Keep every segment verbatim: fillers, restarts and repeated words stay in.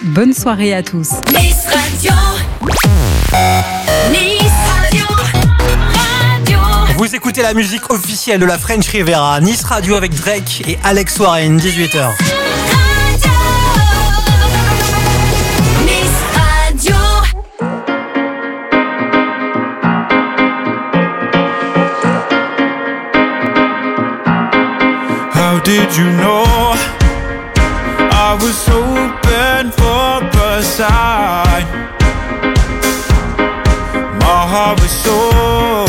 bonne soirée à tous. Nice Radio. Nice Radio. Radio. Vous écoutez la musique officielle de la French Riviera, Nice Radio avec Drake et Alex Warren, dix-huit heures. How did you know I was hoping for a sign? My heart was so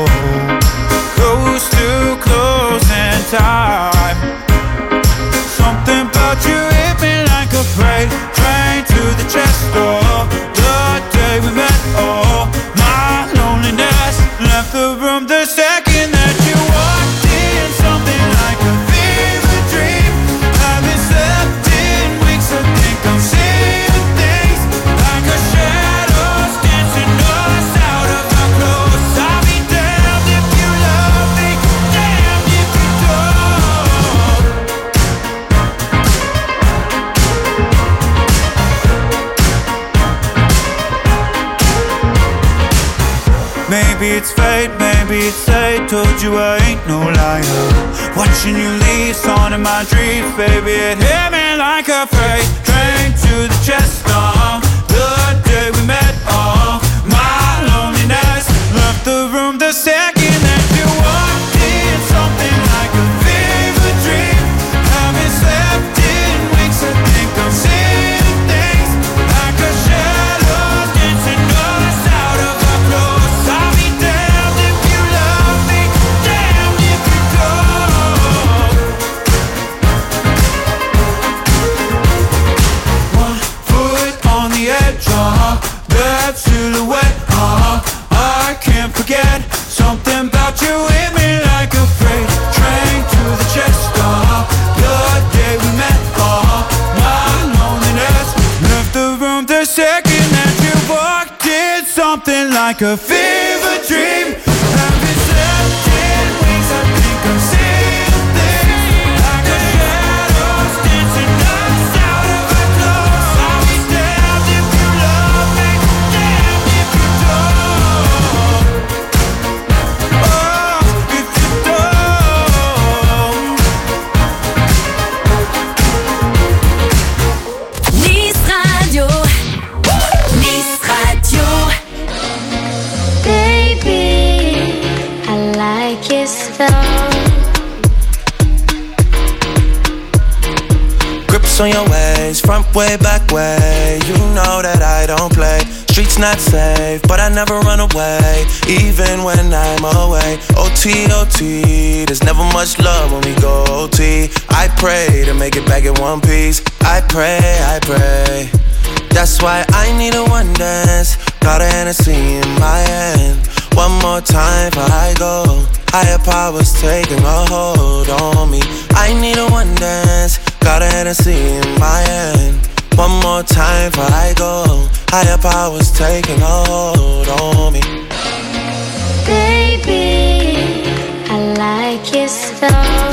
close to closing time. Something about you hit me like a freight train to the chest door. The day we met, oh, my loneliness left the room the second that you walked in. Something like a fever dream. Haven't slept in weeks, I think I'm seeing things like a shadows dancing us out of our clothes. I'll be damned if you love me, damned if you don't. Maybe it's fate, maybe it's fate. Told you I ain't no liar. Watching you leave, on in my dreams, baby, it hit me like a freight train to the chest. Oh, the day we met, oh, my loneliness left the room the second that you walked in. Something like a fever dream. Haven't slept in weeks, I think I'm seeing things like a shadow dancing us out of our clothes. I'll be damned if you love me, damned if you don't. One foot on the edge, uh-huh, that silhouette, uh-huh, I can't forget. Something about you hit me like a freight train to the chest, uh-huh, the day we met, uh-huh, my loneliness left the room the second that you walked in. Something like a fever dream. Haven't slept in weeks, I think I'm seeing things like a shadows dancing us out of our clothes. I'll be damned if you love me, damned if you don't. Oh, if you don't. Nice Radio. Nice Radio. Baby, I like it slow. Grips on your ways, front way, back way. You know that I don't play. Streets not safe, but I never run away, even when I'm away. O T, O T, there's never much love when we go O T. I pray to make it back in one piece. I pray, I pray. That's why I need a one dance. Got a Hennessy in my hand. One more time before I go. Higher powers taking a hold on me. I need a one dance. Got a Hennessy in my hand. One more time before I go. Higher powers taking a hold on me. Baby, I like it slow.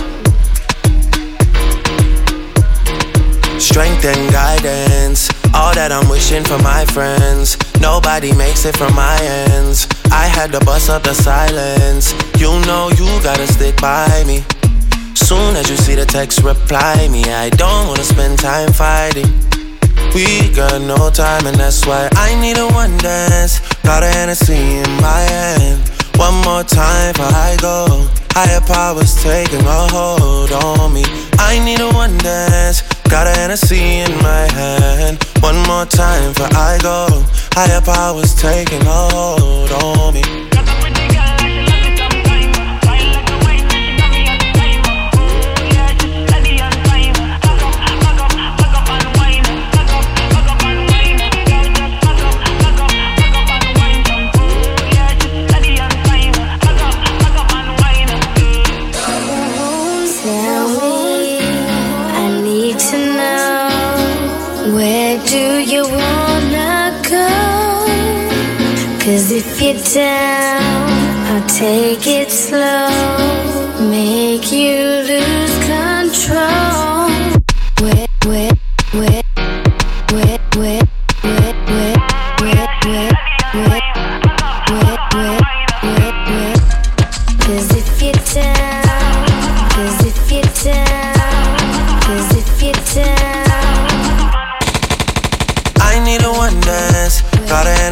Strength and guidance, all that I'm wishing for my friends. Nobody makes it from my ends. I had to bust up the silence. You know you gotta stick by me. Soon as you see the text, reply me. I don't wanna spend time fighting. We got no time and that's why I need a one dance. Got a Hennessy in my hand. One more time before I go. Higher powers taking a hold on me. I need a one dance. Got a Hennessy in my hand. One more time before I go. Higher powers taking a hold on me. Cause if you're down, I'll take it slow. Make you lose control. Where, where, where,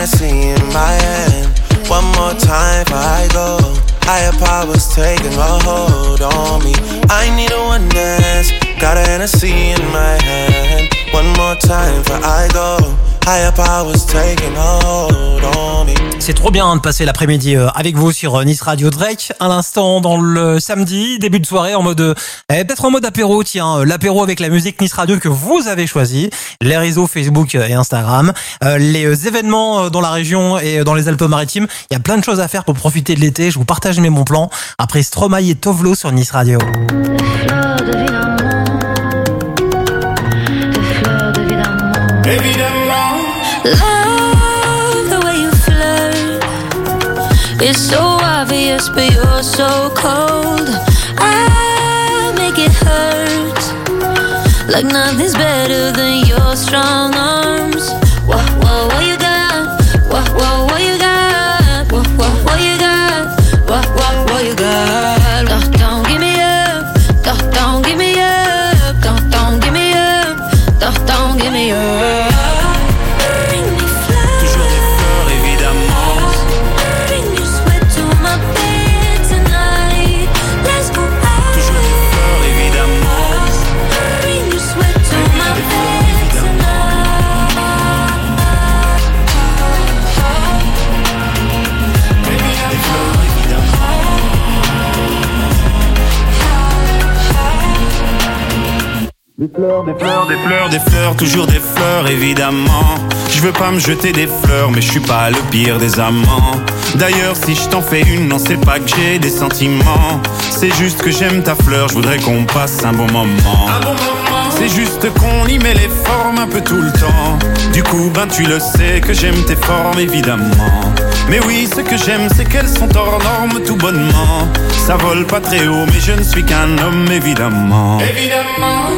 Hennessy in my hand. One more time before I go. Higher powers taking a hold on me. I need a one dance. Got a Hennessy in my hand. One more time before I go. Higher powers taking a hold on me. C'est trop bien de passer l'après-midi avec vous sur Nice Radio. Drake, à l'instant dans le samedi, début de soirée en mode, eh, peut-être en mode apéro, tiens, l'apéro avec la musique Nice Radio que vous avez choisi, les réseaux Facebook et Instagram, euh, les événements dans la région et dans les Alpes-Maritimes. Il y a plein de choses à faire pour profiter de l'été. Je vous partage mes bons plans après Stromae et Tovlo sur Nice Radio. Love the way you flirt. It's so obvious, but you're so cold. I make it hurt. Like nothing's better than your strong arms. What, what, what you got? What, what, what you got? What, what, what you got? What, what, what you got? Don't, don't give me up. Don't, don't give me up. Don't, don't give me up. Don't, don't give me up. Des fleurs, des fleurs, des fleurs, des fleurs, toujours des fleurs évidemment. Je veux pas me jeter des fleurs, mais je suis pas le pire des amants. D'ailleurs si je t'en fais une, non c'est pas que j'ai des sentiments. C'est juste que j'aime ta fleur, je voudrais qu'on passe un bon moment. Un bon moment. C'est juste qu'on y met les formes un peu tout le temps. Du coup ben tu le sais que j'aime tes formes évidemment. Mais oui ce que j'aime c'est qu'elles sont hors normes tout bonnement. Ça vole pas très haut mais je ne suis qu'un homme évidemment. Évidemment.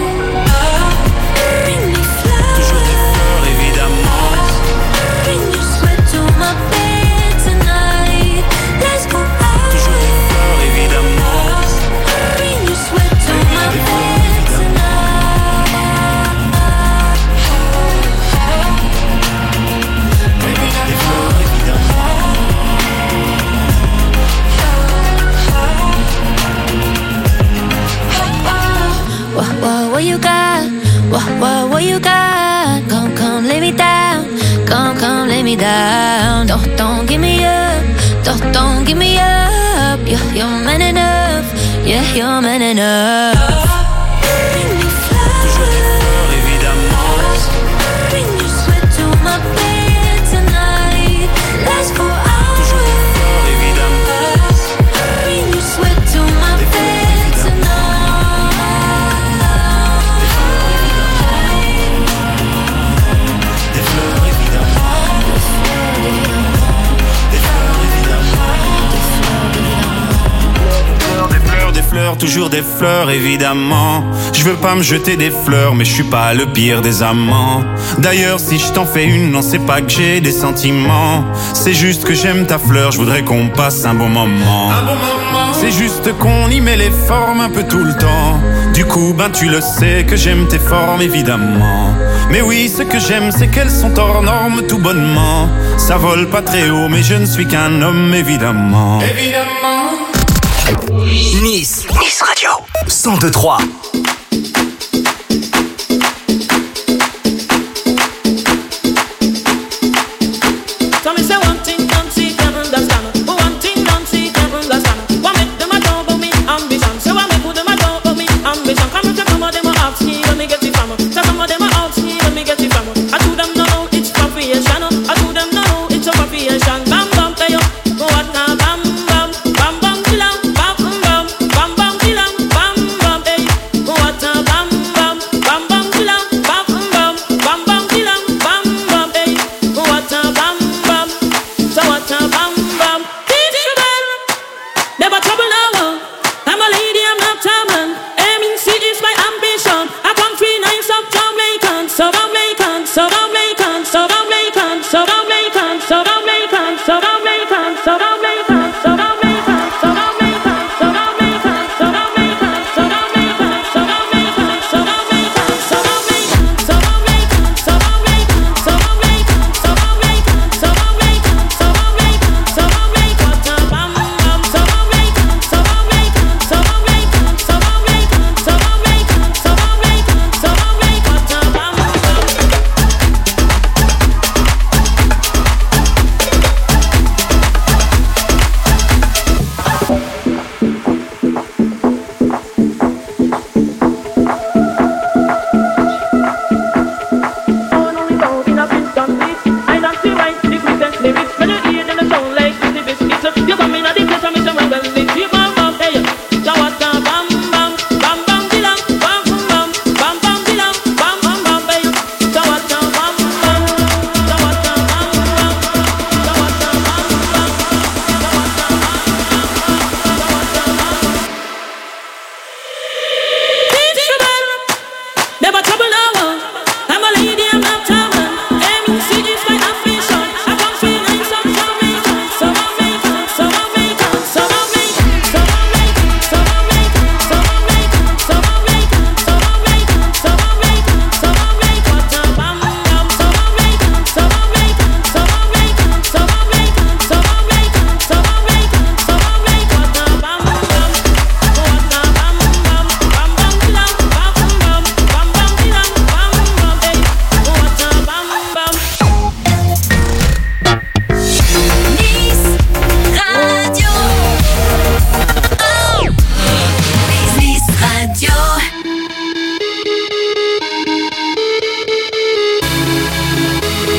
What you got? What, what, what you got? Come, come, lay me down. Come, come, lay me down. Don't, don't give me up. Don't, don't give me up. You're, you're man enough. Yeah, you're man enough. Bring me flowers, évidemment. Bring your sweat to my bed tonight. Let's go out. Toujours des fleurs, évidemment. Bring your sweat to my bed tonight. Des fleurs, toujours des fleurs évidemment. Je veux pas me jeter des fleurs, mais je suis pas le pire des amants. D'ailleurs si je t'en fais une, non c'est pas que j'ai des sentiments. C'est juste que j'aime ta fleur, je voudrais qu'on passe un bon moment. Un bon moment. C'est juste qu'on y met les formes un peu tout le temps. Du coup ben tu le sais que j'aime tes formes évidemment. Mais oui ce que j'aime c'est qu'elles sont hors normes tout bonnement. Ça vole pas très haut mais je ne suis qu'un homme évidemment. Évidemment. Nice, Nice Radio, cent deux trois. Bam bam,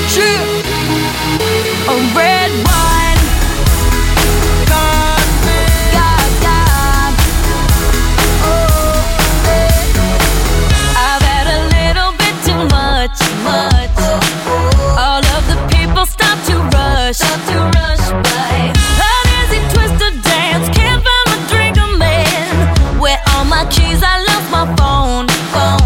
Drip. A red wine. God, God, God. Oh, I've had a little bit too much, much. All of the people stop to rush, stop to rush by. An easy twisted dance, can't find my drink, a man. Where all my keys? I lost my phone, phone.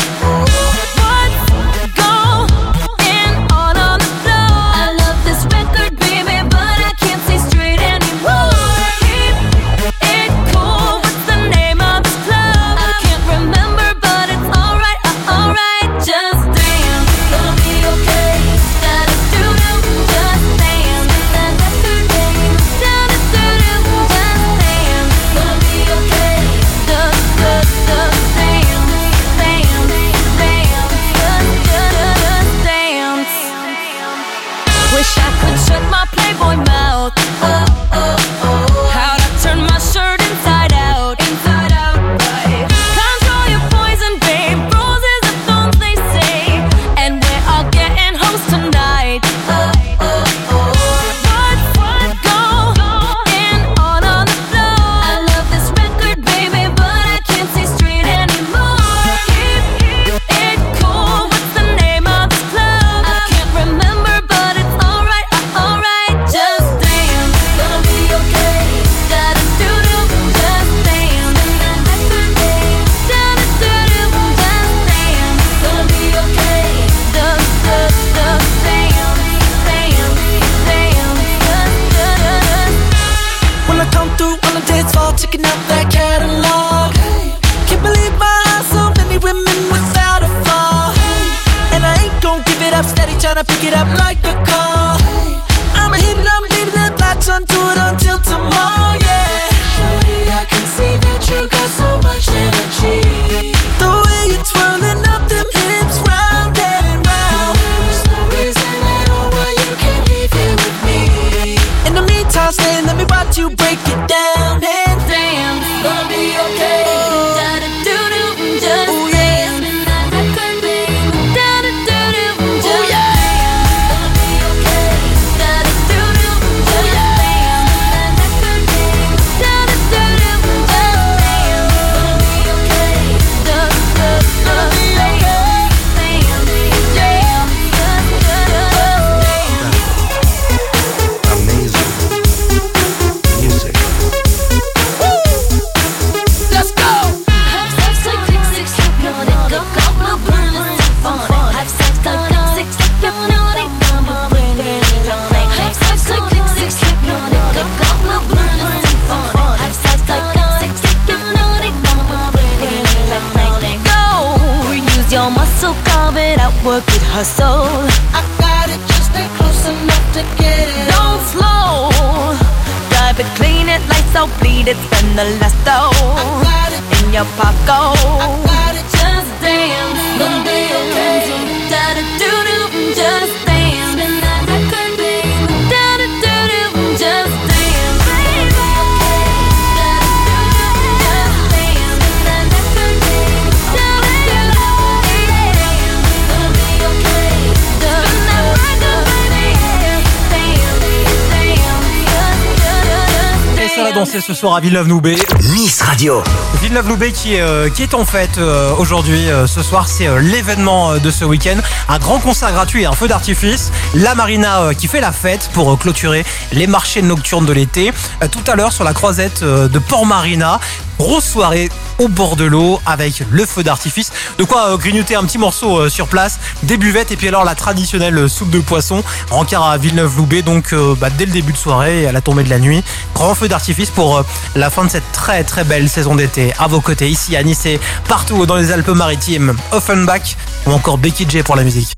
Danser ce soir à Villeneuve-Loubet. Nice Radio. Villeneuve-Loubet qui est, euh, qui est en fête euh, aujourd'hui, euh, ce soir, c'est euh, l'événement euh, de ce week-end. Un grand concert gratuit et un feu d'artifice. La Marina euh, qui fait la fête pour euh, clôturer les marchés nocturnes de l'été. Euh, tout à l'heure sur la croisette euh, de Port-Marina. Grosse soirée au bord de l'eau avec le feu d'artifice. De quoi euh, grignoter un petit morceau euh, sur place, des buvettes et puis alors la traditionnelle soupe de poisson. Rencard à Villeneuve-Loubet, donc euh, bah, dès le début de soirée et à la tombée de la nuit. Grand feu d'artifice pour euh, la fin de cette très très belle saison d'été. À vos côtés, ici à Nice et partout dans les Alpes-Maritimes. Offenbach ou encore Becky J pour la musique.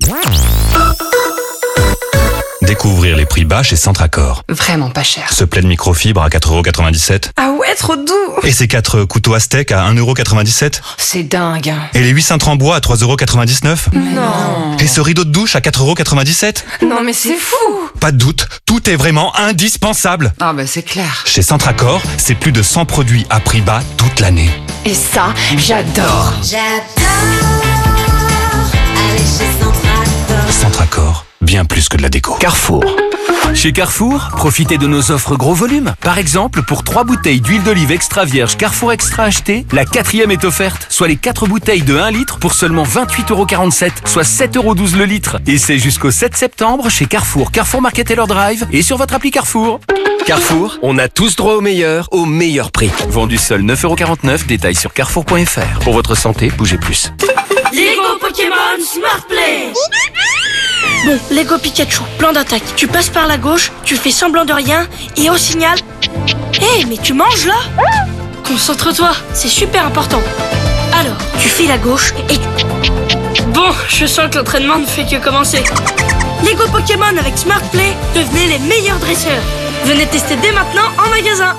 Découvrir les prix bas chez Centracor. Vraiment pas cher. Ce plaid microfibre à quatre euros quatre-vingt-dix-sept. Ah ouais, trop doux. Et ces quatre couteaux Aztec à un euro quatre-vingt-dix-sept. C'est dingue. Et les huit cintres en bois à trois euros quatre-vingt-dix-neuf. Non. Et ce rideau de douche à quatre euros quatre-vingt-dix-sept. Non mais c'est fou. Pas de doute, tout est vraiment indispensable. Ah bah c'est clair. Chez Centracor, c'est plus de cent produits à prix bas toute l'année. Et ça, j'adore. J'adore aller chez Centracor. Centracor, bien plus de la déco. Carrefour. Chez Carrefour, profitez de nos offres gros volume. Par exemple, pour trois bouteilles d'huile d'olive extra vierge Carrefour Extra achetées, la quatrième est offerte, soit les quatre bouteilles de un litre pour seulement vingt-huit euros quarante-sept, soit sept euros douze le litre. Et c'est jusqu'au sept septembre chez Carrefour, Carrefour Market Taylor Drive et sur votre appli Carrefour. Carrefour, on a tous droit au meilleur, au meilleur prix. Vendu seul neuf euros quarante-neuf, détails sur carrefour point f r. Pour votre santé, bougez plus. Lego Pokémon Smart Play. Bon, Lego Pikachu, plan d'attaque. Tu passes par la gauche, tu fais semblant de rien, et au signal... Hé, hey, mais tu manges là? Concentre-toi, c'est super important. Alors, tu fais la gauche et... Bon, je sens que l'entraînement ne fait que commencer. Lego Pokémon avec Smart Play, devenez les meilleurs dresseurs. Venez tester dès maintenant en magasin.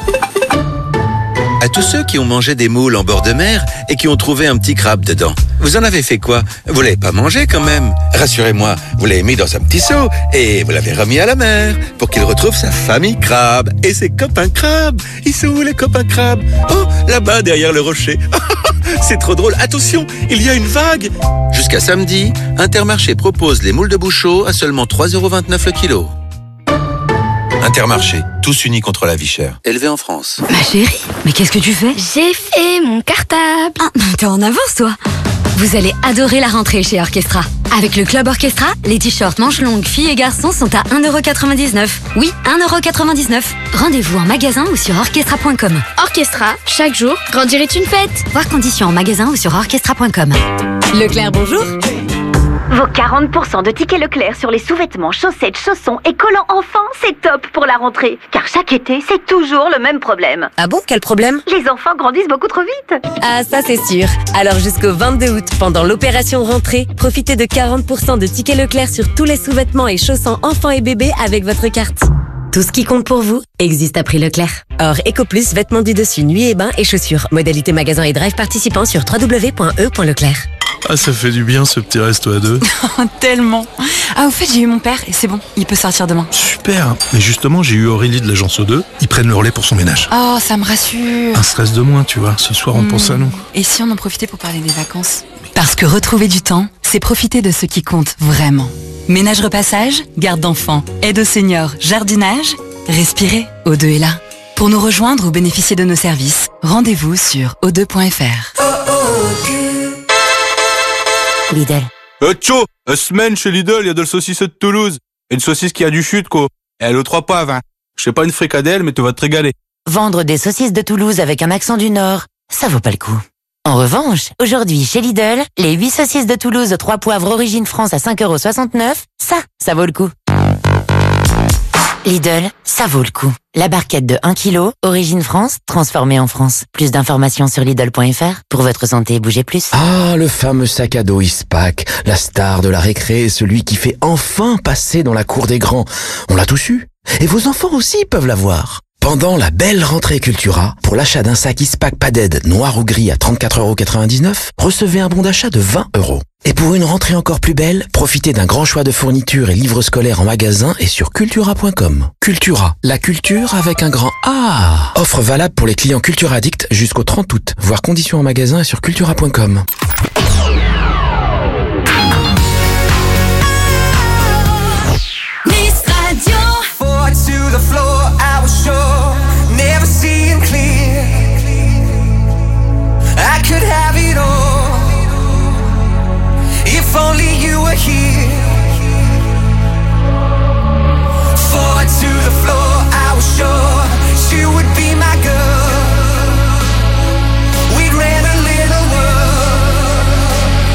À tous ceux qui ont mangé des moules en bord de mer et qui ont trouvé un petit crabe dedans, vous en avez fait quoi? Vous l'avez pas mangé quand même? Rassurez-moi, vous l'avez mis dans un petit seau et vous l'avez remis à la mer pour qu'il retrouve sa famille crabe et ses copains crabes. Ils sont où les copains crabes? Oh, là-bas derrière le rocher. C'est trop drôle. Attention, il y a une vague. Jusqu'à samedi, Intermarché propose les moules de Bouchot à seulement trois euros vingt-neuf le kilo. Intermarché, tous unis contre la vie chère. Élevé en France. Ma chérie, mais qu'est-ce que tu fais? J'ai fait mon cartable. Ah, t'es en avance, toi. Vous allez adorer la rentrée chez Orchestra. Avec le Club Orchestra, les t-shirts manches longues filles et garçons sont à un euro quatre-vingt-dix-neuf. Oui, un euro quatre-vingt-dix-neuf. Rendez-vous en magasin ou sur orchestra point com. Orchestra, chaque jour, grandir est une fête. Voir conditions en magasin ou sur orchestra point com. Leclerc, bonjour. Vos quarante pour cent de tickets Leclerc sur les sous-vêtements, chaussettes, chaussons et collants enfants, c'est top pour la rentrée. Car chaque été, c'est toujours le même problème. Ah bon, quel problème? Les enfants grandissent beaucoup trop vite. Ah, ça c'est sûr. Alors jusqu'au vingt-deux août, pendant l'opération rentrée, profitez de quarante pour cent de tickets Leclerc sur tous les sous-vêtements et chaussons enfants et bébés avec votre carte. Tout ce qui compte pour vous existe à prix Leclerc. Or, EcoPlus, vêtements du dessus, nuit et bain et chaussures. Modalité magasin et drive participant sur w w w point e point leclerc. Ah, ça fait du bien ce petit resto à deux. Tellement. Ah, au fait, j'ai eu mon père et c'est bon, il peut sortir demain. Super. Mais justement, j'ai eu Aurélie de l'agence O deux. Ils prennent le relais pour son ménage. Oh, ça me rassure. Un stress de moins, tu vois. Ce soir, on mmh. pense à nous. Et si on en profitait pour parler des vacances? Parce que retrouver du temps, c'est profiter de ce qui compte vraiment. Ménage repassage, garde d'enfants, aide aux seniors, jardinage. Respirez, O deux est là. Pour nous rejoindre ou bénéficier de nos services, rendez-vous sur o deux point f r. Lidl. Euh, tcho, une semaine chez Lidl, il y a de la saucisse de Toulouse. Une saucisse qui a du chute, quoi. Et elle aux trois poivres, hein. Je sais pas une fricadelle, mais tu vas te régaler. Vendre des saucisses de Toulouse avec un accent du Nord, ça vaut pas le coup. En revanche, aujourd'hui, chez Lidl, les huit saucisses de Toulouse aux trois poivres origine France à cinq euros soixante-neuf, ça, ça vaut le coup. Lidl, ça vaut le coup. La barquette de un kilo, origine France, transformée en France. Plus d'informations sur Lidl point f r. Pour votre santé, bougez plus. Ah, le fameux sac à dos Ispac, la star de la récré, celui qui fait enfin passer dans la cour des grands. On l'a tous eu. Et vos enfants aussi peuvent l'avoir. Pendant la belle rentrée Cultura, pour l'achat d'un sac Ispac Padded noir ou gris à trente-quatre euros quatre-vingt-dix-neuf, recevez un bon d'achat de vingt euros. Et pour une rentrée encore plus belle, profitez d'un grand choix de fournitures et livres scolaires en magasin et sur cultura point com. Cultura, la culture avec un grand A. Offre valable pour les clients Cultura Addict jusqu'au trente août. Voir conditions en magasin et sur cultura point com. Nice Radio. Forward to the floor, I was sure, never seeing clear. I could have it all. If only you were here. Forward to the floor, I was sure she would be my girl. We'd rent a little world.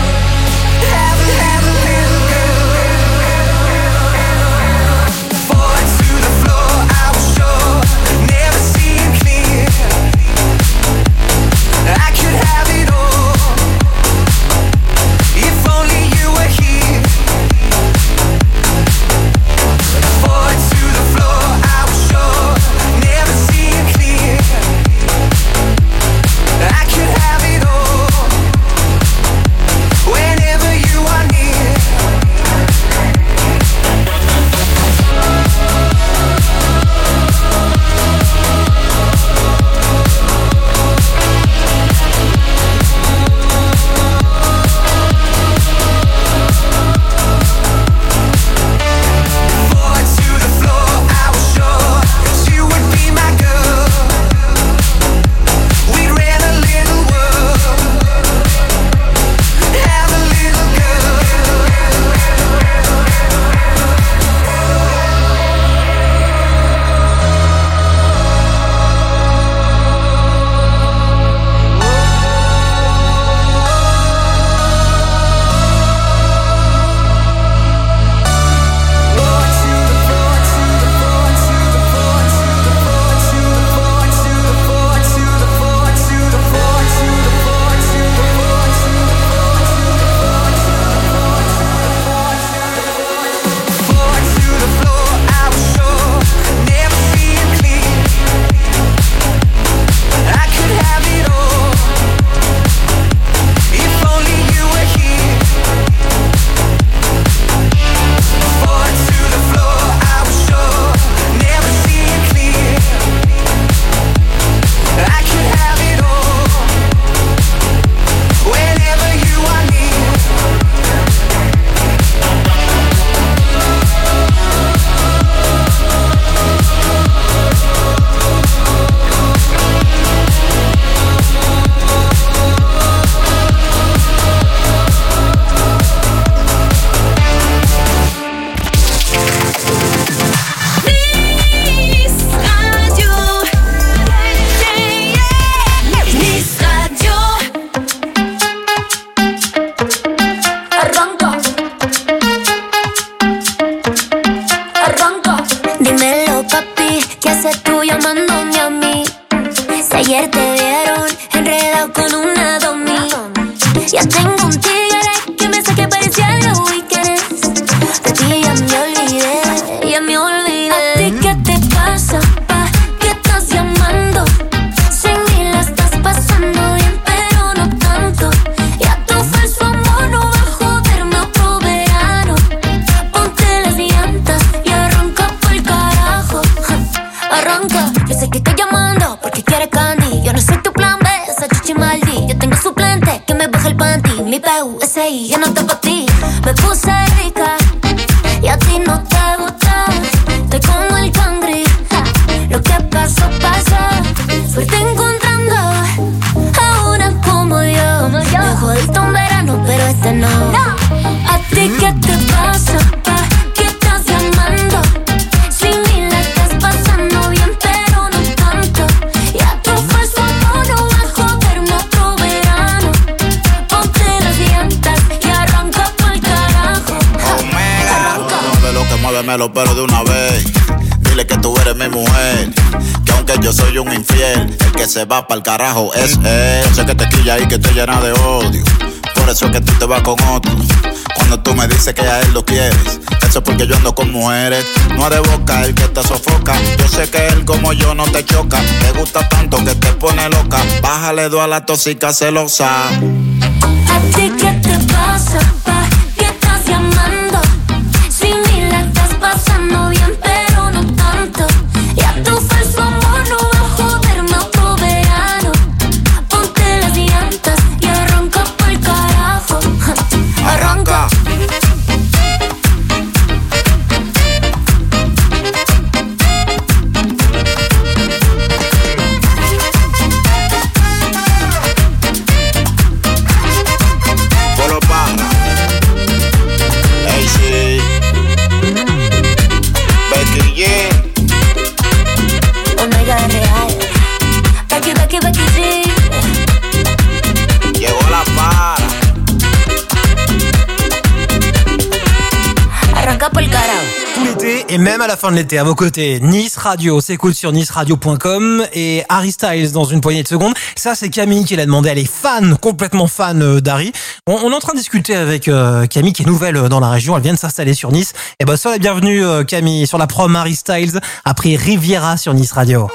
Felipe U S I, yo no te pa' ti. Me puse rica y a ti no te gusta. Estoy como el cangri, ja. Lo que pasó, pasó. Suerte encontrando a una como yo. Me jodiste un verano, pero este no, no. ¿A ti qué te pasa? ¿Pa' qué estás llamando? Sin mí la estás pasando bien, pero no tanto. Ya tu falso amor no va a joderme otro verano. Ponte las llantas y arranca pa'l carajo. Arranca. Mueve lo que muévemelo, pero de una vez. Dile que tú eres mi mujer, que aunque yo soy un infiel, el que se va pa'l carajo es él. Sé que te quilla y que te llena de odio, por eso es que tú te vas con otro. Cuando tú me dices que a él lo quieres, eso es porque yo ando con mujeres. No de boca el que te sofoca. Yo sé que él como yo no te choca. Te gusta tanto que te pone loca. Bájale dos a la tóxica celosa. ¿A ti qué te pasa? ¿Pa' qué estás llamando? Sin mí la estás pasando bien, pero no tanto. Ya tu falso amor no va a joderme otro verano. Ponte las llantas y arranca pa'l carajo. Arranca. Polo Parra, A C, Becky G, Omega Real. Becky, Becky, Becky G. llegó la para. Arranca pa'l carajo. Tout l'été et même à la fin de l'été, à vos côtés, Nice Radio s'écoute sur nice radio point com et Harry Styles dans une poignée de secondes. Ça, c'est Camille qui l'a demandé. Elle est fan, complètement fan euh, d'Harry. On, on est en train de discuter avec euh, Camille qui est nouvelle euh, dans la région. Elle vient de s'installer sur Nice. Et ben, sois la bienvenue euh, Camille sur la prom Harry Styles après Riviera sur Nice Radio.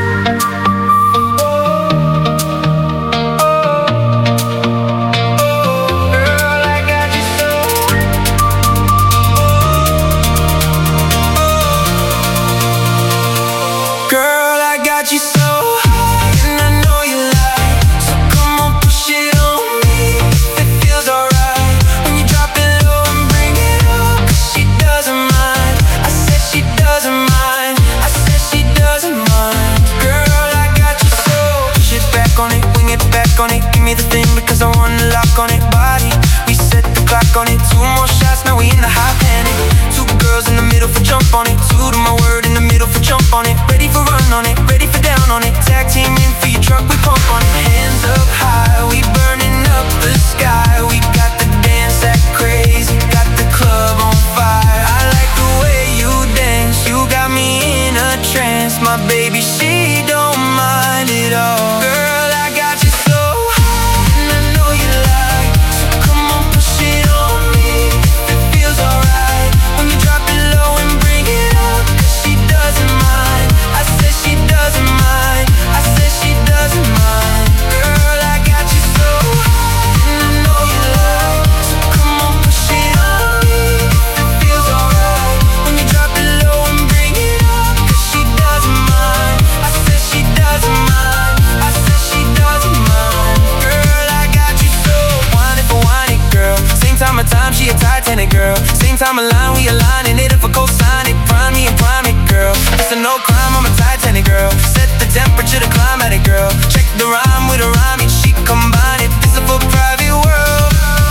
Girl, I got you so high, and I know you like. So come on, push it on me. It feels alright when you drop it low and bring it up. 'Cause she doesn't mind. I said she doesn't mind. I said she doesn't mind. Girl, I got you so. Push it back on it, wing it back on it. Give me the thing because I want to lock on it. Body, we set the clock on it. Two more shots, now we in the hot panic. Two girls in the middle for jump on it. Two to my word in the middle for jump on it. Ready for run on it, ready for down on it. Tag team in for your truck, we pump on it. Hands up high, we burning up the sky. We got the dance that crazy, got the club on fire. I like the way you dance, you got me in a trance. My baby, she don't mind at all. Girl, I got you so high, and I know you like. So come on, push it on me. It feels alright when you drop it low and bring it up. 'Cause she doesn't mind. I said she doesn't mind. I said she doesn't mind. Girl, I got you so high, and I know you like. So come on, push it on me. It feels alright when you drop it low and bring it up. 'Cause she doesn't mind. I said she doesn't mind. I said she doesn't mind. Girl, I got you so. Want it for want it, girl. Same time of time, she a Titanic girl. Same time of line, we aligning it if I co-sign it. Prime me and prime it, girl. It's a no crime, I'm a Titanic girl. Set the temperature to climatic, girl. Check the rhyme with a rhyme, and she combine it. This is for private world.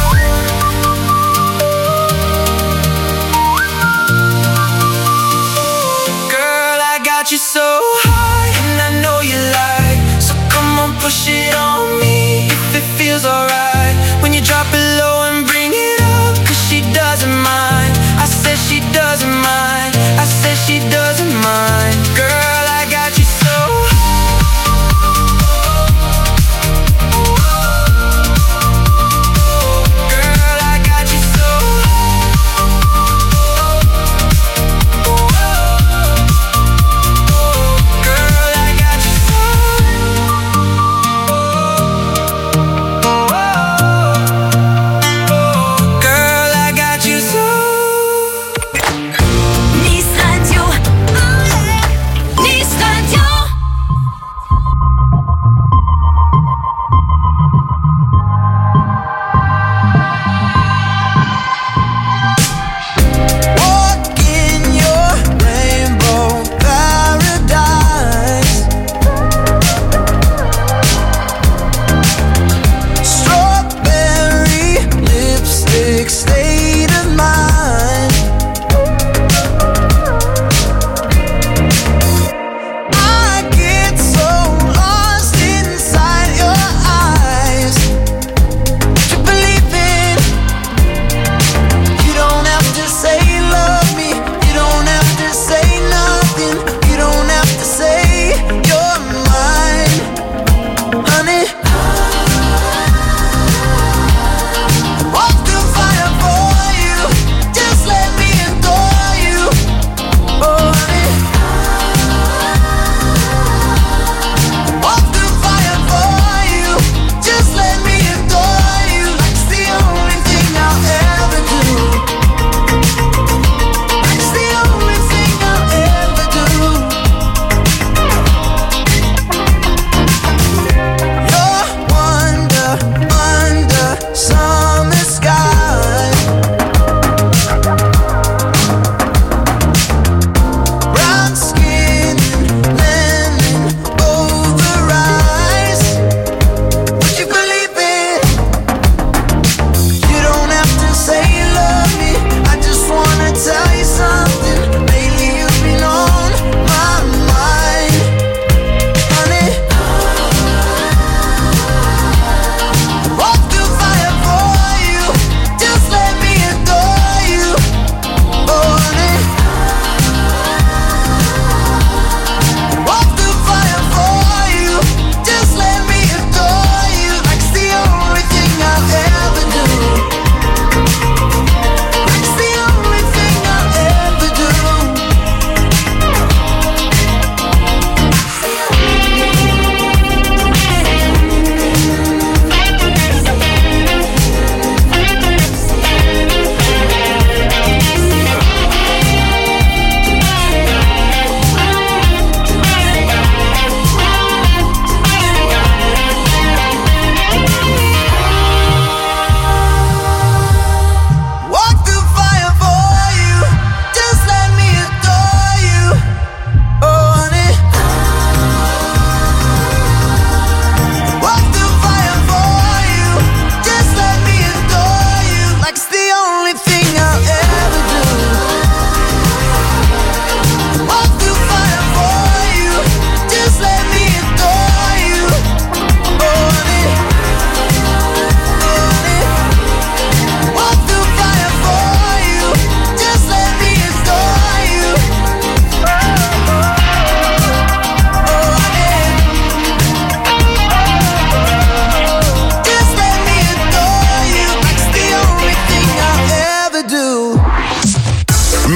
Girl, I got you so high, and I know you like. So come on, push it on me. If it feels alright when you drop it low and bring it up. 'Cause she doesn't mind. I said she doesn't mind. I said she doesn't mind. Girl, I got you so Girl, I got you so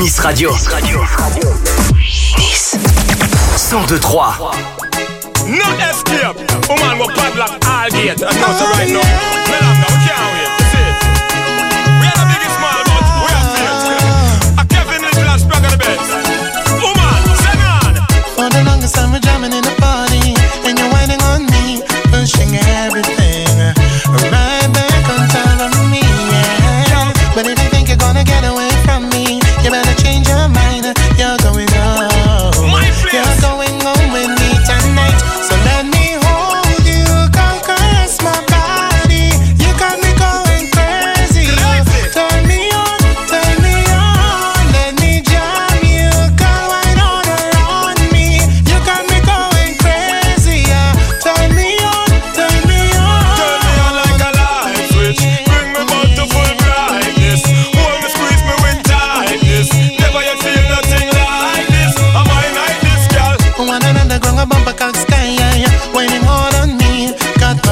Nice Radio. Nice. cent deux trois. No escape. Woman, we're padlock all gate. I know so right now. No longer, we can't wait. That's it. We are the biggest small, but we are fit. A Kevin Little and Sprague on the bed. Woman, sing on. For the longest time we're jamming in the party, and you're whining on me, pushing everything right back on top of me, yeah. But if you think you're gonna get away from me, you better change your mind. You're going home. You're going home with me tonight. So let me hold you, come caress my body. You got me going crazy. Turn me on, turn me on. Let me jam you, come right on around me. You got me going crazy, yeah. Turn me on, turn me on. Turn me on like a light switch. Bring me back to full brightness. Hold me, squeeze me with tightness. Never yet feel nothing like this. I'm I like this, girl. One another grung a bumper cock sky, yeah, yeah. Waiting hard on me, got my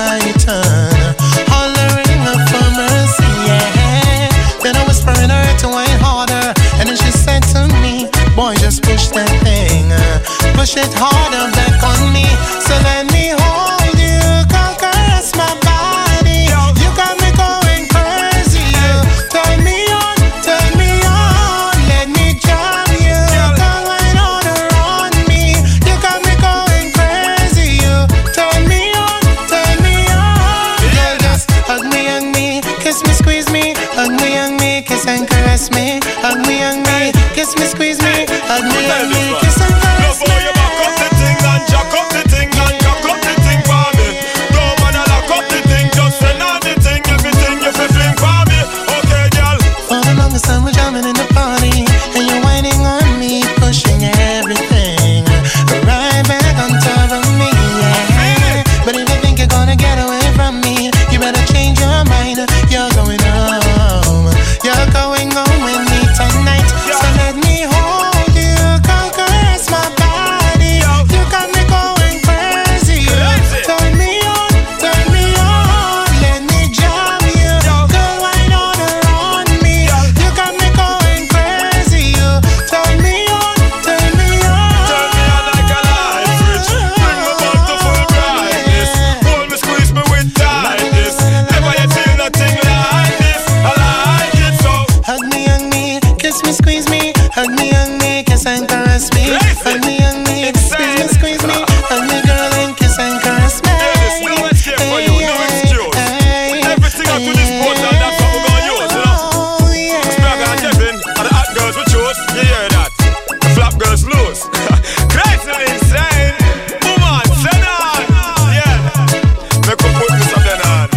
python hollering up for mercy, yeah. Then I whispering her to whine harder, and then she said to me, boy, just push that thing, uh, push it harder back on me. So let me hold you, come caress my body. You got me going crazy. Turn me on, turn me on. Let me jam you, come right on around me. You got me going crazy. Turn me on, turn me on. Girl, just hug me, hug me, kiss me, squeeze me, hug me, hug me, kiss and caress me, hug me, hug me, kiss me, squeeze me, hug me, hug me, kiss and caress me. Boy, you back up the thing and jack up the thing and jack up the thing for me. Don't wanna lock up the thing, just send out the thing, everything you feel fling for me. Okay, girl. For the longest time we're jamming in the party, and you're whining on me, pushing everything right back on top of me, yeah. But if you think you're gonna get away from me, you better change your mind. You're going home. You're going home with me tonight. So let me hold you, come caress my body. You got me going crazy. Turn me on, turn me on. Let me jam you, go right on around me. You got me going crazy. Turn me on, turn me on. Turn me on like a light switch. Bring me back to full brightness. Hold me, squeeze me with tightness. Never yet feel nothing like this. I like it so. Hug me, hug me, kiss me, squeeze me. Hug me, hug me, kiss and caress me. Hug me, hug me, squeeze me, squeeze me. Hug me, girl, and kiss and caress me. There's no escape for you, no excuse. Everything up to this portal, that's what we're gonna use, you know. Sprague and Kevin are the hot girls we choose. You hear that? The flap girls lose. Crazy insane. Woman, send on. Yeah. Make we put this up then on.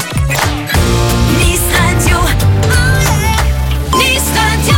Nice Radio. Nice Radio.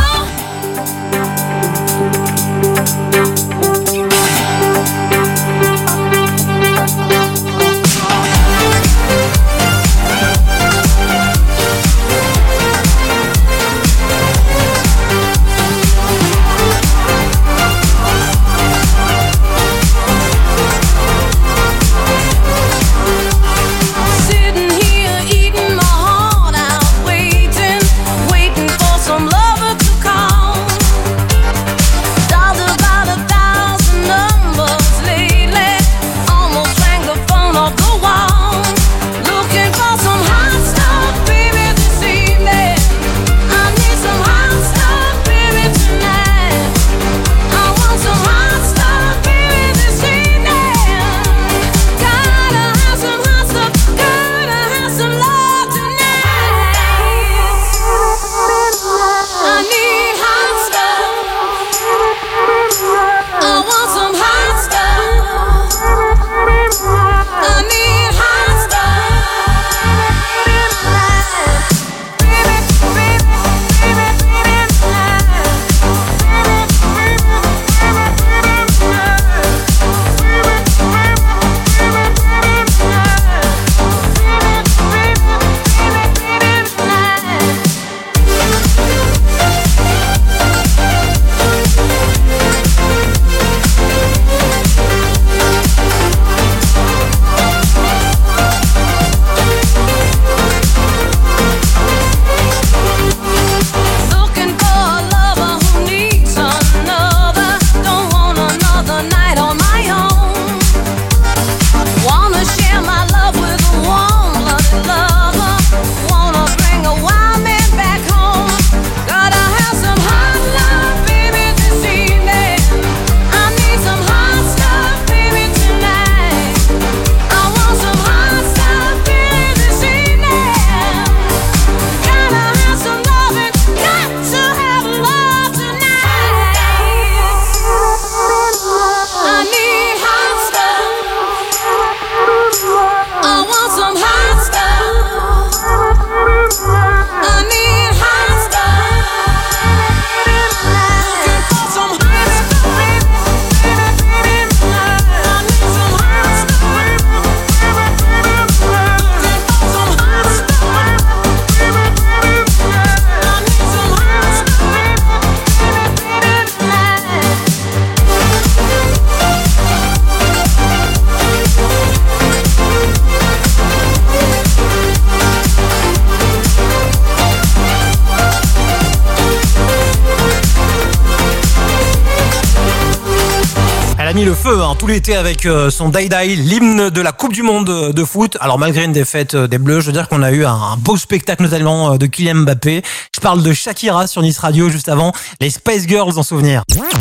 mis le feu hein, tout l'été avec euh, son Die Die, l'hymne de la Coupe du Monde de foot. Alors malgré une défaite euh, des Bleus, je veux dire qu'on a eu un, un beau spectacle notamment euh, de Kylian Mbappé. Je parle de Shakira sur Nice Radio juste avant, les Spice Girls en souvenir.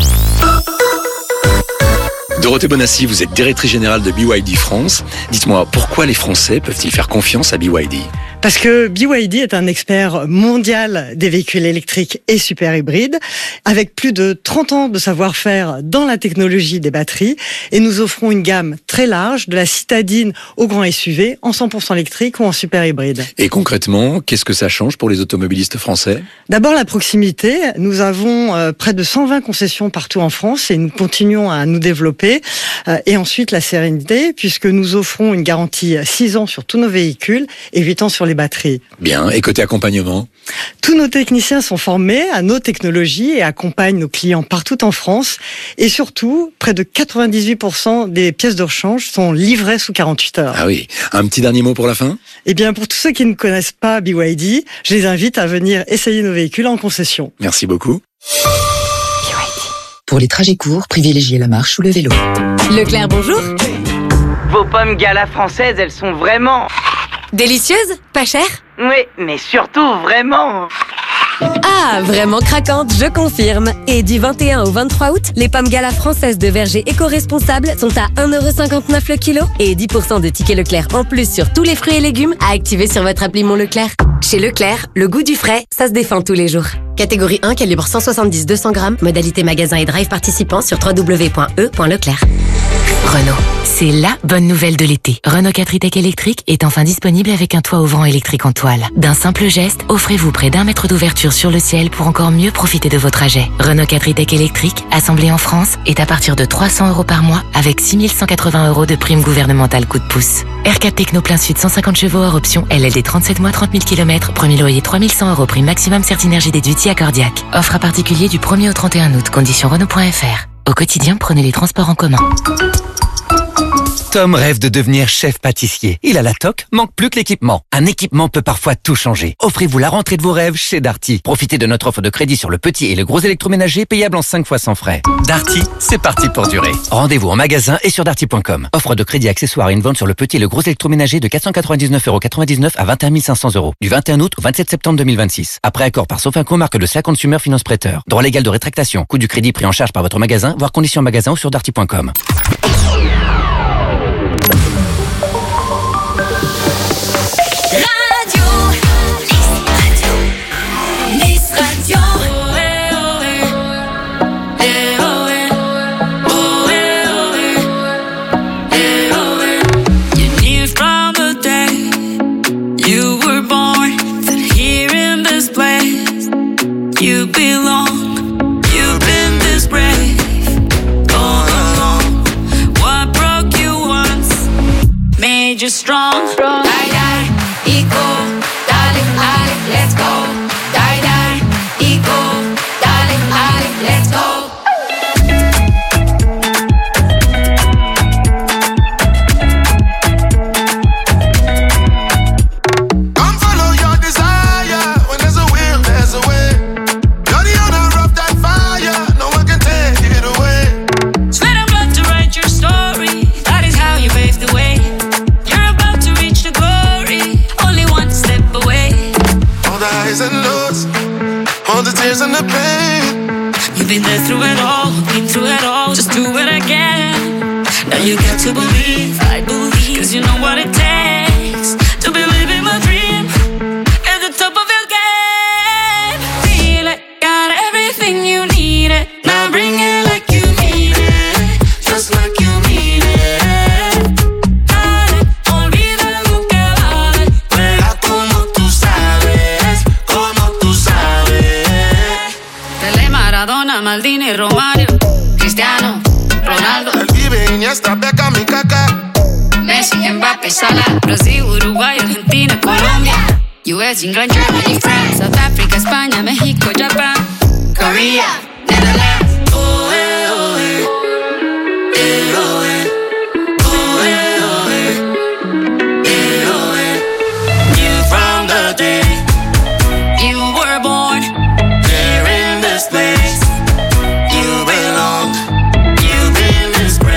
Dorothée Bonassi, vous êtes directrice générale de B Y D France. Dites-moi, pourquoi les Français peuvent-ils faire confiance à B Y D ? Parce que B Y D est un expert mondial des véhicules électriques et super hybrides, avec plus de trente ans de savoir-faire dans la technologie des batteries, et nous offrons une gamme très large, de la citadine au grand S U V, en cent pour cent électrique ou en super hybride. Et concrètement, qu'est-ce que ça change pour les automobilistes français ? D'abord la proximité. Nous avons euh, près de cent vingt concessions partout en France et nous continuons à nous développer. Euh, et ensuite la sérénité, puisque nous offrons une garantie six ans sur tous nos véhicules et huit ans sur les batteries. Bien, et côté accompagnement ? Tous nos techniciens sont formés à nos technologies et accompagnent nos clients partout en France. Et surtout, près de quatre-vingt-dix-huit pour cent des pièces de rechange sont livrées sous quarante-huit heures. Ah oui, un petit dernier mot pour la fin ? Eh bien, pour tous ceux qui ne connaissent pas B Y D, je les invite à venir essayer nos véhicules en concession. Merci beaucoup. Pour les trajets courts, privilégiez la marche ou le vélo. Leclerc, bonjour. Vos pommes Gala françaises, elles sont vraiment... Délicieuses ? Pas chères ? Oui, mais surtout vraiment... Ah, vraiment craquante, je confirme. Et du vingt et un au vingt-trois août, les pommes Gala françaises de verger éco-responsables sont à un euro cinquante-neuf le kilo et dix pour cent de tickets Leclerc en plus sur tous les fruits et légumes à activer sur votre appli Mon Leclerc. Chez Leclerc, le goût du frais, ça se défend tous les jours. Catégorie un, calibre cent soixante-dix deux cents grammes, modalité magasin et drive participant sur w w w point e point leclerc. Renault, c'est la bonne nouvelle de l'été. Renault quatre e-Tech électrique est enfin disponible avec un toit ouvrant électrique en toile. D'un simple geste, offrez-vous près d'un mètre d'ouverture sur le ciel pour encore mieux profiter de vos trajets. Renault quatre e-Tech électrique, assemblé en France, est à partir de trois cents euros par mois avec six mille cent quatre-vingts euros de prime gouvernementale coup de pouce. R quatre Techno plein sud cent cinquante chevaux hors option L L D trente-sept mois trente mille kilomètres, premier loyer trois mille cent euros, prime maximum Certinergie déduite accordiaque. Offre à particulier du premier au trente et un août, conditions Renault point F R. Au quotidien, prenez les transports en commun. Tom rêve de devenir chef pâtissier. Il a la toque, manque plus que l'équipement. Un équipement peut parfois tout changer. Offrez-vous la rentrée de vos rêves chez Darty. Profitez de notre offre de crédit sur le petit et le gros électroménager payable en cinq fois sans frais. Darty, c'est parti pour durer. Rendez-vous en magasin et sur darty point com. Offre de crédit accessoire et une vente sur le petit et le gros électroménager de quatre cent quatre-vingt-dix-neuf euros quatre-vingt-dix-neuf à vingt et un mille cinq cents euros. Du vingt et un août au vingt-sept septembre deux mille vingt-six. Après accord par Sofinco, marque de Cela Consumer Finance Prêteur. Droit légal de rétractation. Coût du crédit pris en charge par votre magasin, voire conditions en magasin ou sur darty point com. You belong, you've been this brave all along. What broke you once made you strong. Die, die, eco, darling, Ali, let's go. Die, die, eco, darling, Ali, let's go. Come follow your desire. When there's a will, there's a way. You're the owner of that fire. No one can take it away. Sweat and blood to write your story. That is how you pave the way. You're about to reach the glory. Only one step away. All the highs and lows, all the tears and the pain. You've been there through it all, been through it all. Just do it again. Now you got to believe, I believe. Cause you know what it takes to be living my dream. At the top of your game. Feel it, got everything you need it. Now bring it like you need it. Just like you need it. Dale, olvida lo que vale. Juega como tú sabes, como tú sabes. Pelé, Maradona, Maldini, Romario, Cristiano, Ronaldo, El Pibe, Iniesta, Beckham y Kaká. Messi, Mbappé, Salah, Brasil, Uruguay, Argentina, Colombia, U S, England, Germany, France, South Africa, España, México, Japan, Korea, Netherlands. Oh, eh, oh, eh. Eh, oh, eh. Oh, eh, oh, eh. Eh, oh, eh. Knew from the day you were born here in this place. You belong, you've been this great.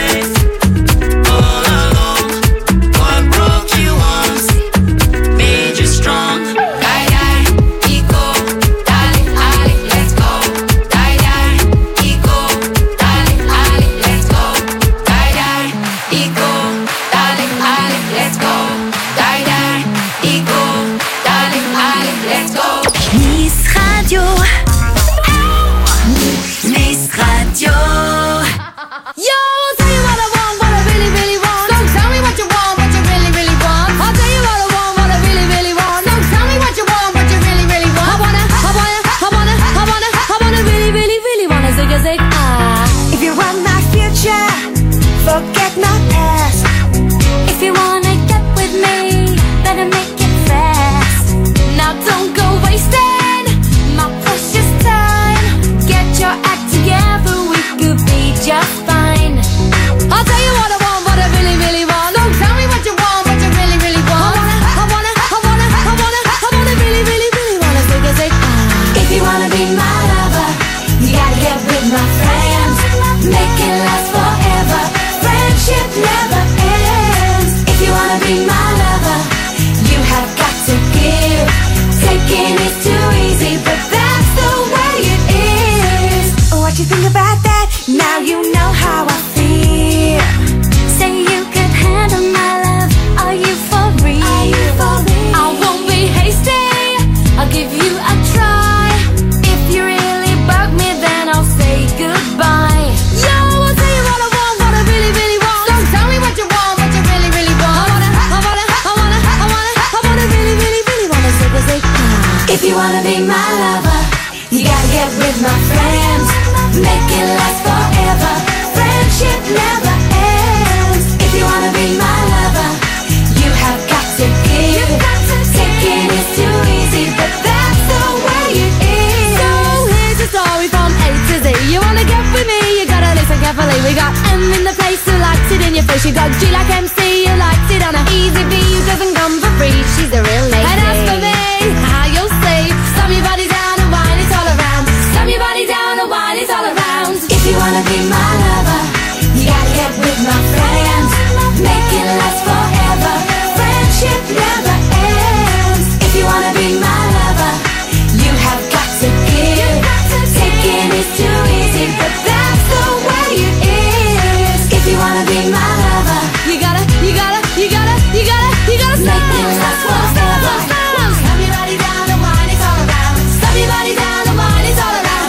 wanna be my lover, you gotta get with my friends. Make it last forever. Friendship never ends. If you wanna be my lover, you have got to give. Taking is too easy, but that's the way it is. So here's the story from A to Z. You wanna get with me, you gotta listen carefully. We got M in the place who likes it in your face. You got G like M C, who likes it on a easy V, who doesn't come for free. She's a real lady. And as for me, how you'll see, slam your body down and wine it all around. Slam your body down and wine it all around. If you wanna be my lover, you gotta get with my friends. Make it last forever. Friendship never ends. If you wanna be my lover, you have got to give. Taking is too easy, but that's the way it is. If you wanna be my lover, you gotta, you gotta, you gotta, you gotta, you gotta make it last forever. Slam your body down and wine it all around. Slam your body down and wine it all around.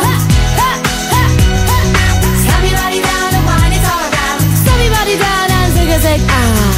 Slam your body down and wine it all around. Slam your body down and zig a zig ah.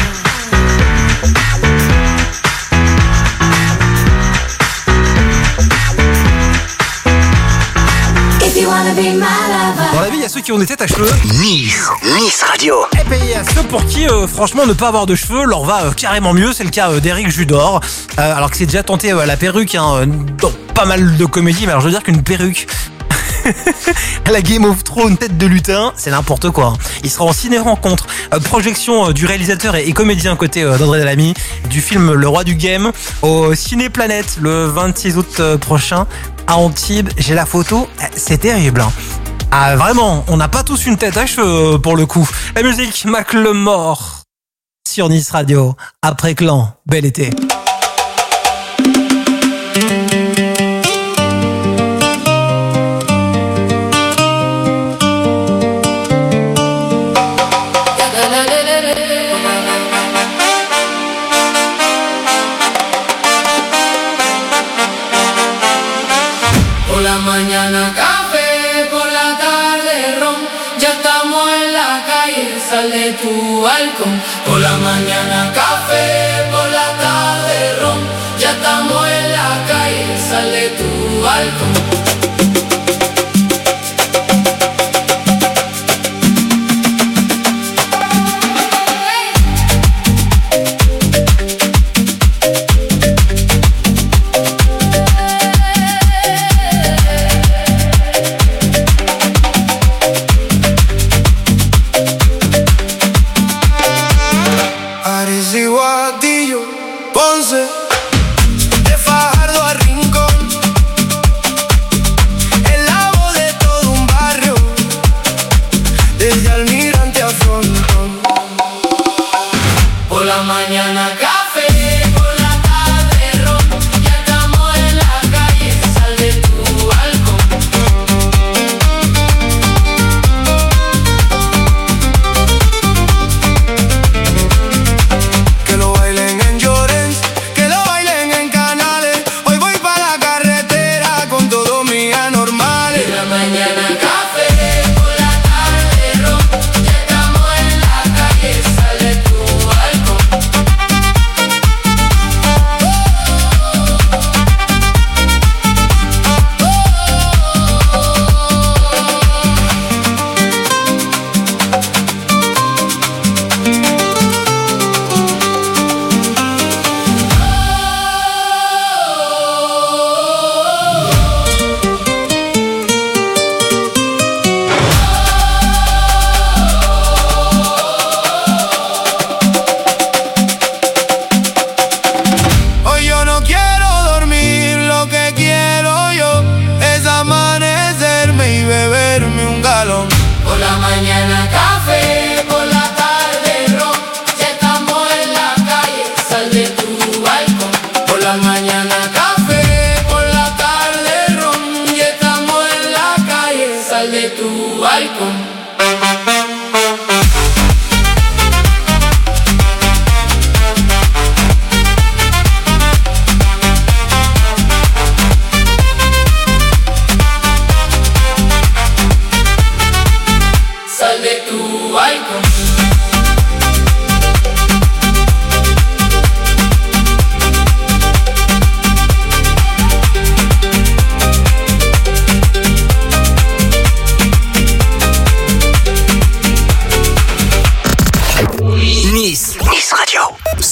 Dans la vie, il y a ceux qui ont des têtes à cheveux. Nice, Nice Radio. Et puis il y a ceux pour qui, euh, franchement, ne pas avoir de cheveux leur va euh, carrément mieux. C'est le cas euh, d'Éric Judor. Euh, alors que c'est déjà tenté euh, la perruque hein, euh, dans pas mal de comédies. Mais alors je veux dire qu'une perruque à la Game of Thrones, tête de lutin, c'est n'importe quoi. Il sera en ciné-rencontre. Euh, projection euh, du réalisateur et, et comédien côté euh, d'André Lamy du film Le Roi du Game au Ciné Planète le vingt-six août euh, prochain à Antibes. J'ai la photo, c'est terrible. Hein. Ah vraiment, on n'a pas tous une tête à cheveux pour le coup. La musique Macklemore sur Nice Radio. Après Clan, bel été. Por la mañana café, por la tarde ron, ya estamos en la calle, sal de tu balcón. Por la mañana café, por la tarde ron, ya estamos en la calle, sal de tu balcón.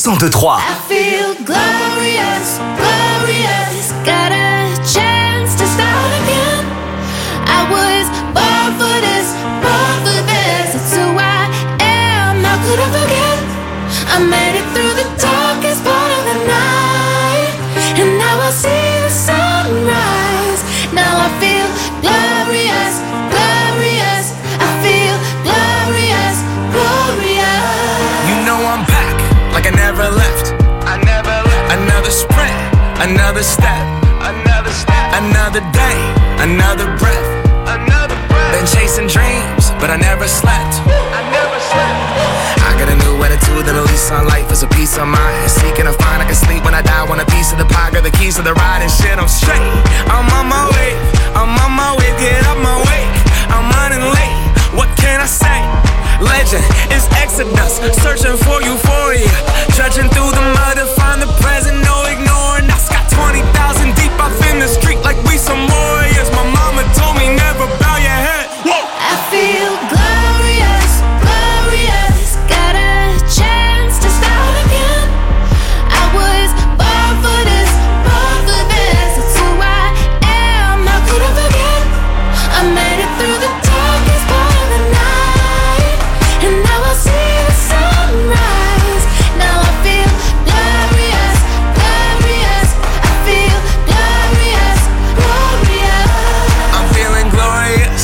cent deux trois. I feel glorious, glorious. Got a chance to start again. I was born for this, born for this. It's who I am. How could I forget? I made it through the darkest part of the night, and now I see the sunrise. Now I feel glorious, glorious. I feel glorious, glorious. You know I'm back, like I never left. I never left. Another sprint, another step, another step, another day, another breath, another breath. Been chasing dreams, but I never slept. I never slept. I got a new attitude and a lease on life is a piece of mind. Seeking to find I can sleep when I die. Want a piece of the pie, got the keys to the ride and shit. I'm straight. I'm on my way. I'm on my way. Get up my way. I'm running late. What can I say? Legend is Exodus, searching for euphoria. Trudging through the mud to find the present, no ignoring. I got twenty thousand deep off in the street like we some warriors. My mama told me never bow your head. Whoa. I feel glorious, glorious. Got a chance to start again. I was born for this, born for this. It's who I am. How could I forget? I made it through the darkest part of the night, and now I see the sunrise. Now I feel glorious, glorious. I feel glorious, glorious. I'm feeling glorious.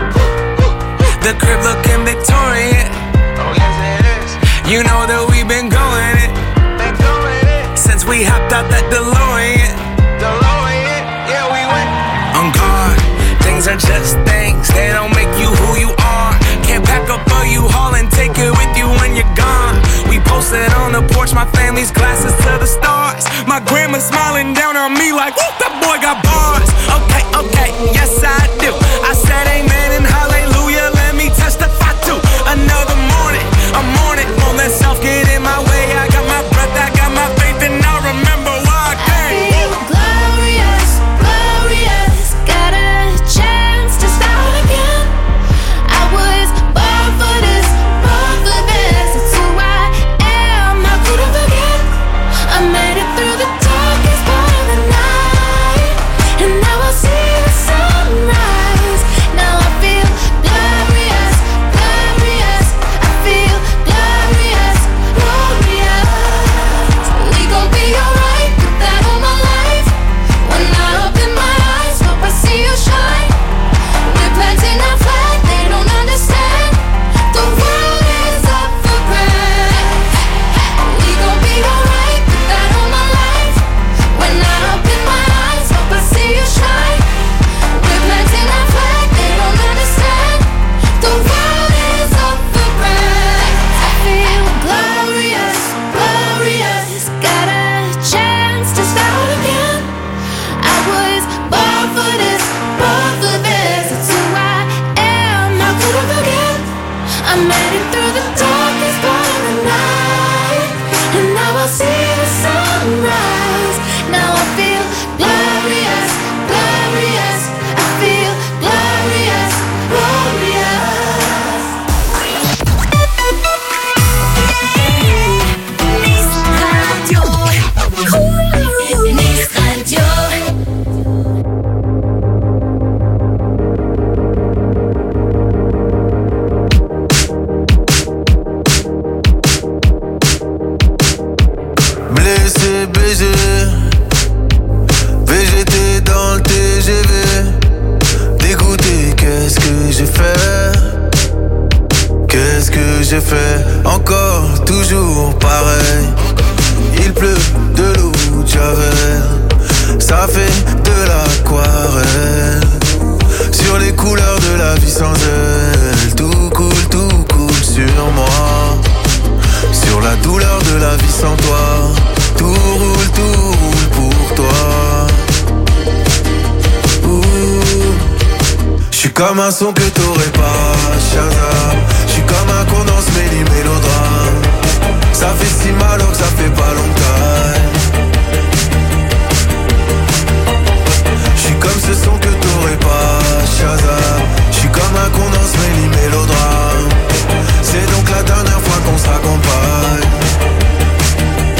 The crib looking Victorian. Oh yes it is. You know that we've been going it. Been going it. Since we hopped out that DeLorean. DeLorean, yeah we went. On guard, things are just things. They don't make you who you are. Can't pack up a U-Haul and take it with you when you're gone. We posted on the porch, my family's glasses to the stars. My grandma smiling down on me like, whoop, that boy got bars. Okay, okay, yes I do. I said amen and hallelujah, let me testify to another morning. I'm on it, won't let self get in my way. I got my breath, I got my faith, and I remember why I came. I feel glorious, glorious. Got a chance to start again. I was born for this, born for this. It's who I am. How could I forget? I made it through the darkest part of the night, and now I see the sunrise. Now I feel glorious, glorious. I feel glorious, glorious. We gon' be alright, put that on my life. When I open my eyes, hope I see you shine. We're planting our flag, they don't understand. The world is up for grabs. We gon' be alright, put that on my life. When I open my eyes, hope I see you shine. We're planting our flag, they don't understand. The world is up for grabs. I feel glorious, glorious. Got a chance to start again. I was born for this, born for this. It's who I am. How could I forget? I made it through the darkest part of the night, and now I see the sunrise. Now I feel glorious, glorious. I feel glorious, glorious. Nice Radio. Nice Radio. Blessé, baisé, V G T dans le T G V. Dégoûté, qu'est-ce que j'ai fait? Qu'est-ce que j'ai fait? Encore, toujours pareil. Il pleut de l'eau de Javel. Ça fait de l'aquarelle. Sur les couleurs de la vie sans elle. Tout coule, tout coule sur moi. Sur la douleur de la vie sans toi. Tout roule, tout roule pour toi. J'suis comme un son que t'aurais pas, Shazam. J'suis comme un condensé des mélodrames. Ça fait si mal alors que ça fait pas longtemps. J'suis comme ce son que t'aurais pas, Shazam. J'suis comme un condensé des mélodrames. C'est donc la dernière fois qu'on se raccompagne.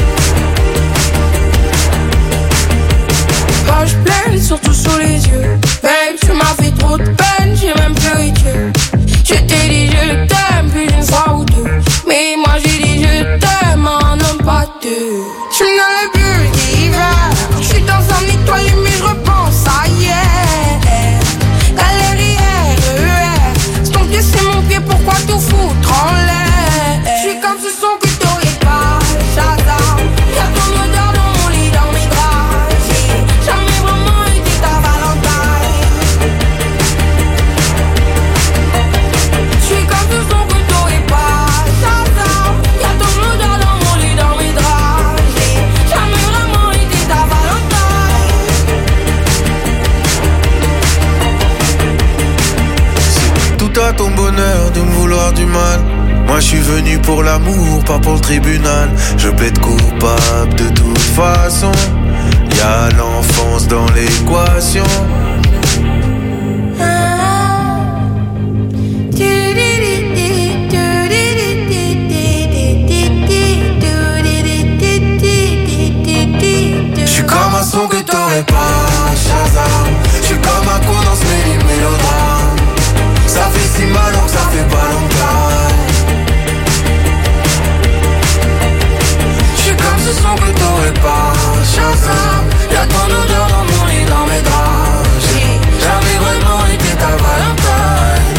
toi ton bonheur de me vouloir du mal. Moi je suis venu pour l'amour, pas pour le tribunal. Je plaide coupable de toute façon. Y'a l'enfance dans l'équation. J'suis comme un son que t'aurais pas, Shazam. J'suis comme un con dans ce méli mélodrame. Ça fait si mal donc ça fait pas longtemps. J'suis comme ce son que t'aurais pas, Shazam. Y'a ton odeur dans mon lit, dans mes draps. J'ai jamais vraiment été ta Valentine.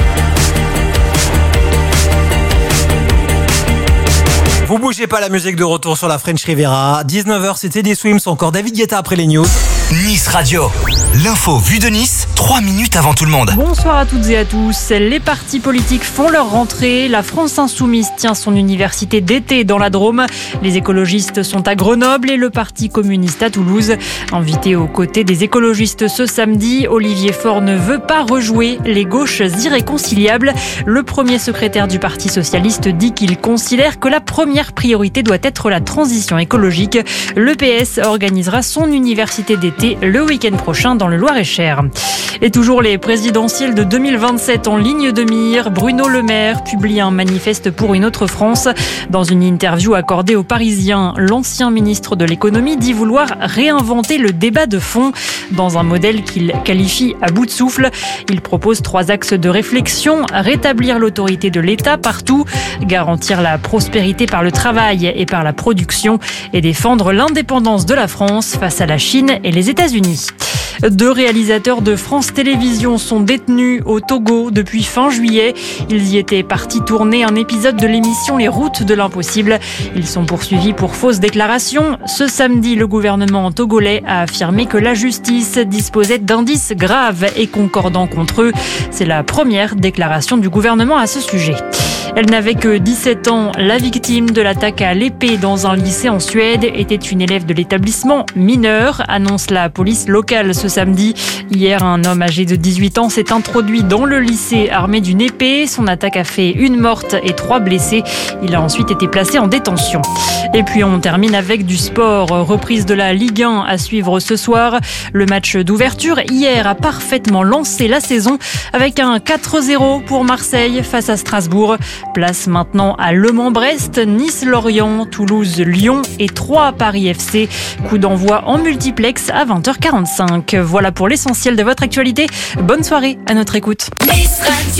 Vous bougez pas, la musique de retour sur la French Riviera. dix-neuf heures, c'était des Swims, encore David Guetta après les news. Nice Radio. L'info vue de Nice, trois minutes avant tout le monde. Bonsoir à toutes et à tous. Les partis politiques font leur rentrée. La France Insoumise tient son université d'été dans la Drôme. Les écologistes sont à Grenoble et le Parti communiste à Toulouse. Invité aux côtés des écologistes ce samedi, Olivier Faure ne veut pas rejouer les gauches irréconciliables. Le premier secrétaire du Parti socialiste dit qu'il considère que la première priorité doit être la transition écologique. Le P S organisera son université d'été le week-end prochain dans le Loir-et-Cher. Et toujours les présidentielles de deux mille vingt-sept en ligne de mire, Bruno Le Maire publie un manifeste pour une autre France. Dans une interview accordée aux Parisiens, l'ancien ministre de l'économie dit vouloir réinventer le débat de fond dans un modèle qu'il qualifie à bout de souffle. Il propose trois axes de réflexion: rétablir l'autorité de l'État partout, garantir la prospérité par le travail et par la production et défendre l'indépendance de la France face à la Chine et les États-Unis. Deux réalisateurs de France Télévisions sont détenus au Togo depuis fin juillet. Ils y étaient partis tourner un épisode de l'émission Les Routes de l'Impossible. Ils sont poursuivis pour fausses déclarations. Ce samedi, le gouvernement togolais a affirmé que la justice disposait d'indices graves et concordants contre eux. C'est la première déclaration du gouvernement à ce sujet. Elle n'avait que dix-sept ans. La victime de l'attaque à l'épée dans un lycée en Suède était une élève de l'établissement mineure, annonce la police locale ce samedi. Hier, un homme âgé de dix-huit ans s'est introduit dans le lycée armé d'une épée. Son attaque a fait une morte et trois blessés. Il a ensuite été placé en détention. Et puis on termine avec du sport. Reprise de la Ligue un à suivre ce soir. Le match d'ouverture hier a parfaitement lancé la saison avec un quatre zéro pour Marseille face à Strasbourg. Place maintenant à Le Mans-Brest, Nice-Lorient, Toulouse-Lyon et Troyes Paris F C. Coup d'envoi en multiplex à vingt heures quarante-cinq. Voilà pour l'essentiel de votre actualité. Bonne soirée à notre écoute.